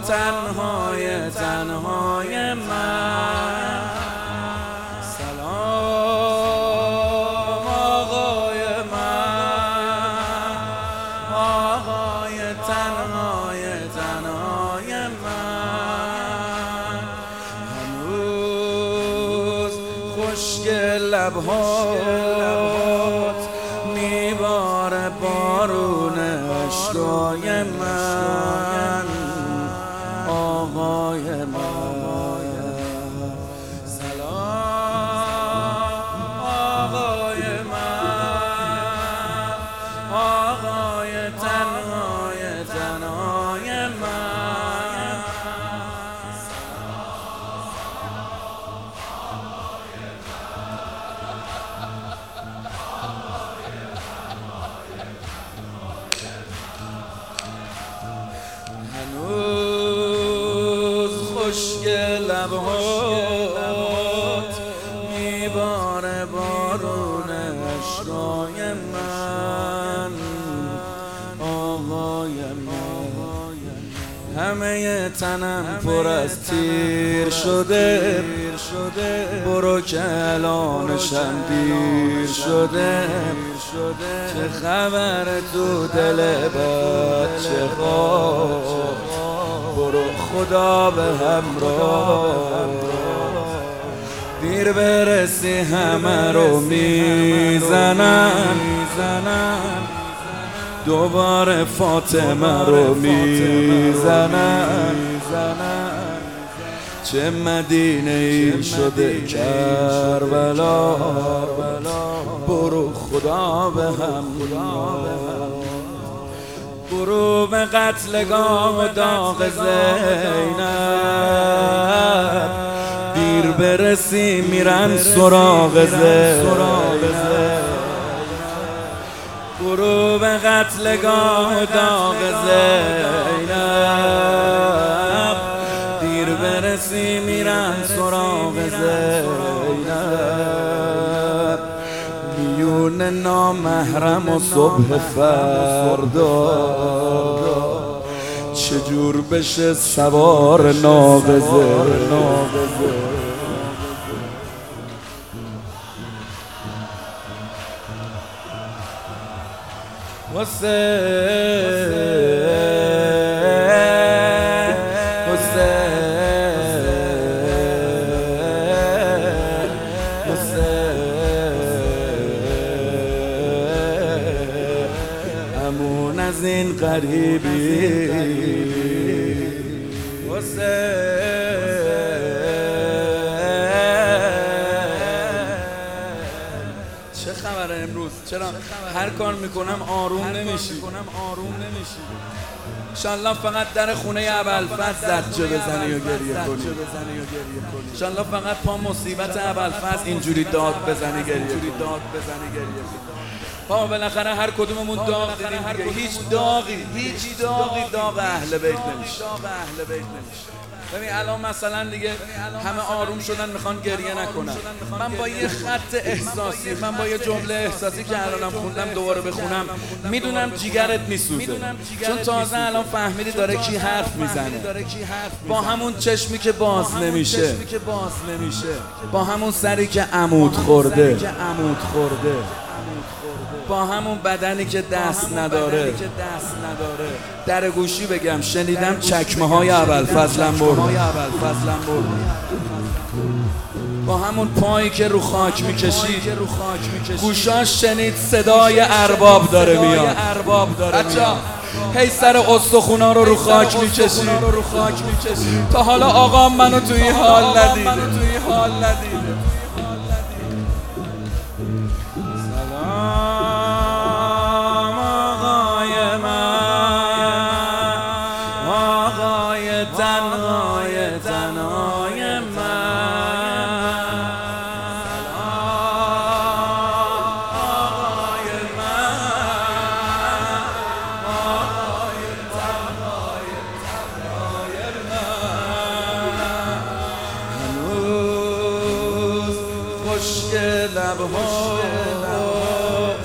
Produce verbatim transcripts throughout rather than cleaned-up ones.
تنهای تنهای من. سلام آقای من، آقای تنهای تنهای من. هنوز خشک لبهات میباره بارون اشکای من، آقای من. سلام آقای من، آقای تنهای تنهای من. هنوز خشک لبهات میباره بارون اشکای من، آقای من. همه تنم پر از تیر شده، برو که الانشم دیر شده. چه خبر تو دل بچه خواه، برو خدا به همراه. دیر برسی همه رو میزنن، دوباره فاطمه رو میزنن. چه مدینه ای شده کربلا، برو خدا به هم. برو به قتلگاه داغ زینب، دیر برسی میرن سراغ زینب. برو به قتلگاه داغ زینب، دیر برسی میرن سراغ زینب. میون نامحرم و صبح فردا، چجور بشه سوار ناقصه. حسین امون از این غریبی. چه خبره امروز؟ چرا هر کار میکنم آروم نمیشی؟ انشالله فقط در خونه ابوالفضل زجه بزنی و گریه کنی. انشالله فقط پا مصیبت ابوالفضل اینجوری داد بزنی گریه کنی. با بالاخره هر کدوممون داغ دیدیم، هیچ داغی هیچ داغی داغ اهل بیت نمیشه. ببین الان مثلا دیگه همه آروم شدن میخوان گریه نکنن. من با یه خط احساسی، من با یه جمله احساسی که الانم خوندم دوباره بخونم، میدونم جیگرت میسوزه، چون تازه الان فهمیدی داره کی حرف میزنه. با همون چشمی که باز نمیشه، با همون سری که عمود خورده، با همون بدنی که دست نداره. در گوشی بگم شنیدم چکمه های ابوالفضلم برد. با همون پایی که رو خاک میکشی، گوشاش شنید صدای ارباب داره میاد. بچه‌ها هی سر استخونا رو رو خاک میکشی. تا حالا آقا منو توی حال ندیده. تنهای تنهای من، آقای من، آقای تنهای تنهای من. هنوز خشک لبهات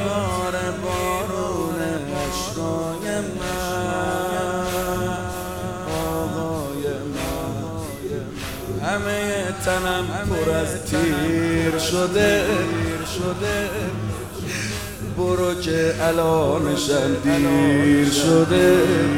میباره بارون اشکای من، همه تنم پر از تیر شده برو که الانشم دیر شده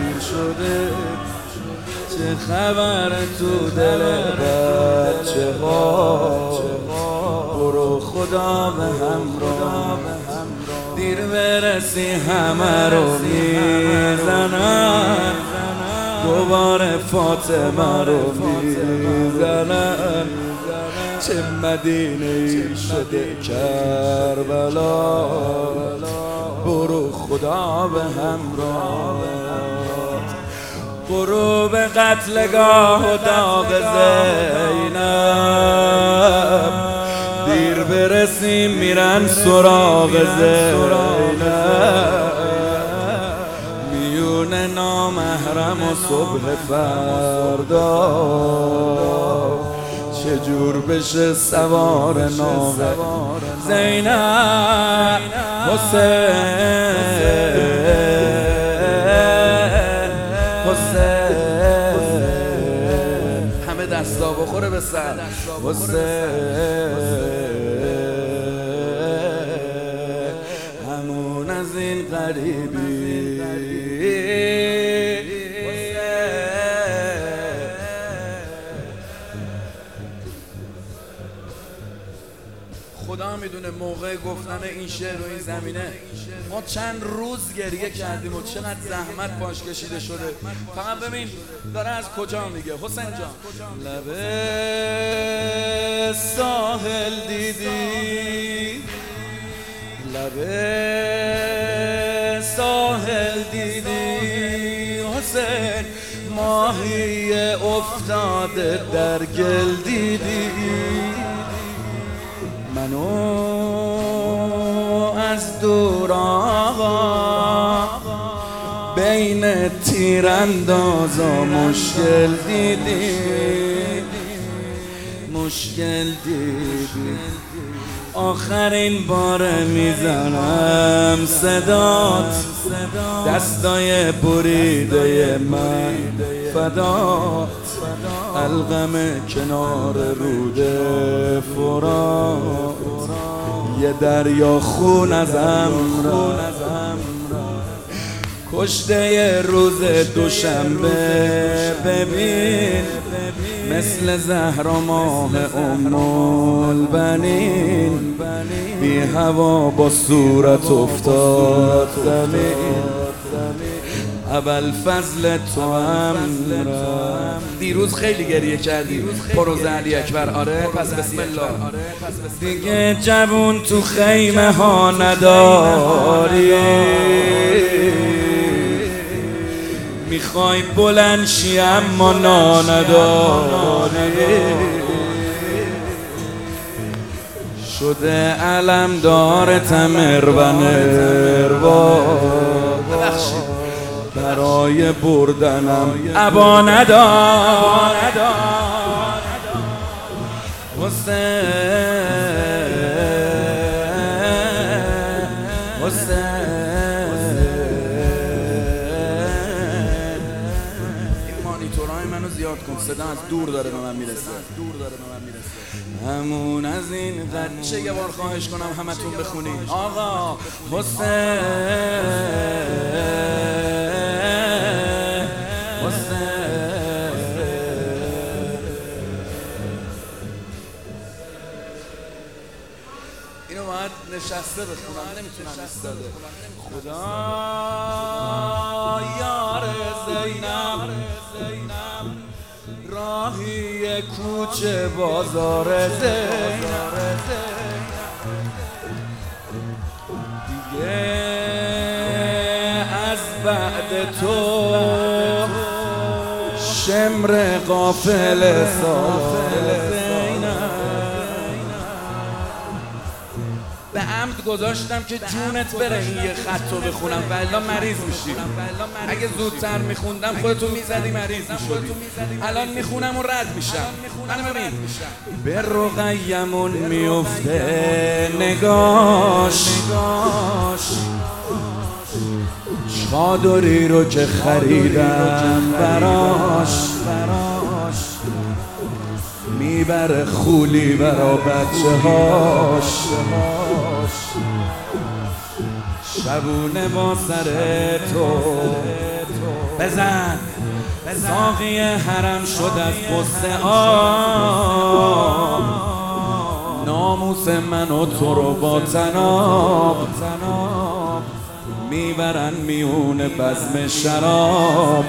چه خبر تو دل بچه ها برو خدا به همراه دیر برسی همه رو میزنن دوباره فاطمه رو میزنن چه مدینه ای شده کربلا برو خدا به همراه برو به قتلگاه و داغ زینب دیر برسیم میرن سراغ زینب میون نامحرم و صبح فردا چجور بشه سوار ناقه زینب حسین همه دستا بخوره به سر همون از این غریبی خدا میدونه موقع گفتن این شعر و این زمینه ما چند روز گریه کردیم و چقدر زحمت باش کشیده شده. فقط ببین داره از کجا میگه حسین جان. لبه ساحل دیدی لبه ساحل دیدی حسین ماهی افتاده در گل دیدی منو از دور آقا بین تیراندازا مشکل دیدی مشکل دیدی آخرین بار میزنم صدات دستای بریده من فدات الغم کنار رود فرات یه دریا خون ازم را کشته روز دوشنبه ببین مثل زهرا ماه ام البنین بی هوا با صورت افتاد زمین ابوالفضل تو هم دیروز خیلی گریه کردی پروز علی اکبر. آره پس بسم الله. دیگه جوون تو خیمه ها نداری میخوای بلند شی اما نا نداری شده علم دارت مرون اروا برای بردنم ابا ندار حسین حسین این مانیتورهای منو زیاد کن صدا از دور داره به من میرسه همون از این قد یه بار خواهش کنم همتون بخونین آقا حسین اینو باید نشسته بخونم نمیتونم ایستاده. خدا یار زینب راهی کوچه بازار زینب دیگه از بعد تو شمر قافل سافل زینب به عمد گذاشتم که جونت بره این یه خط رو بخونم و الا مریض میشی. اگه زودتر میخوندم خودتو میزدی مریض میشدی. الان میخونم و رد میشم. منو ببین به رقیمون میفته نگاش چادری رو که خریدم براش میبره خولی برا بچه هاش، شبونه با سر تو بزن ساقی حرم شد از غصه آب، ناموس من و تو رو با تناب میبرن میون بزم شراب.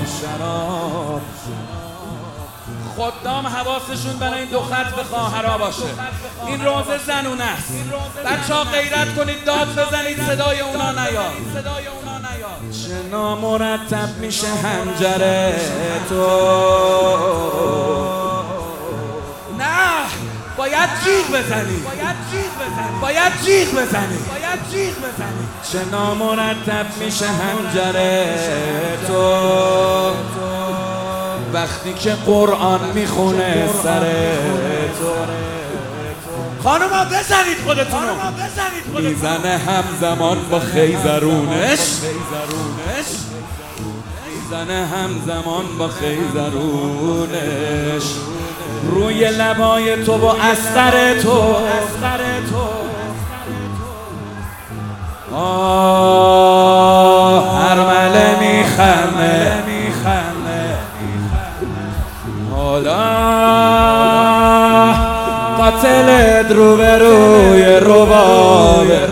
خدام حواسشون برای این دو خط به خواهرها باشه. این روزه زنونه است. بچه ها غیرت کنید، داد بزنید، صدای اونا نیاد. چه نامرتب میشه حنجره تو. نه باید جیغ بزنی، باید جیغ بزنی، باید جیغ بزنی، باید جیغ بزنی. چه نامرتب میشه حنجره تو وقتی که قرآن میخونه سر تو. خانوما بزنید خودتونو، میزنه همزمان با خیزرونش، میزنه همزمان با خیزرونش روی لبای تو با استر تو. آه هرمله میخنده حالا قاتلت رو به روی ربابه.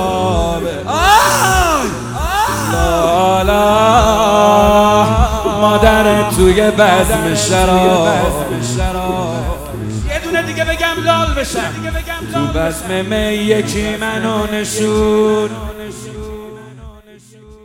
لالا مادرت توی بزم شراب. یه دونه دیگه بگم لال بشم. تو بزم می یکی منو نشون.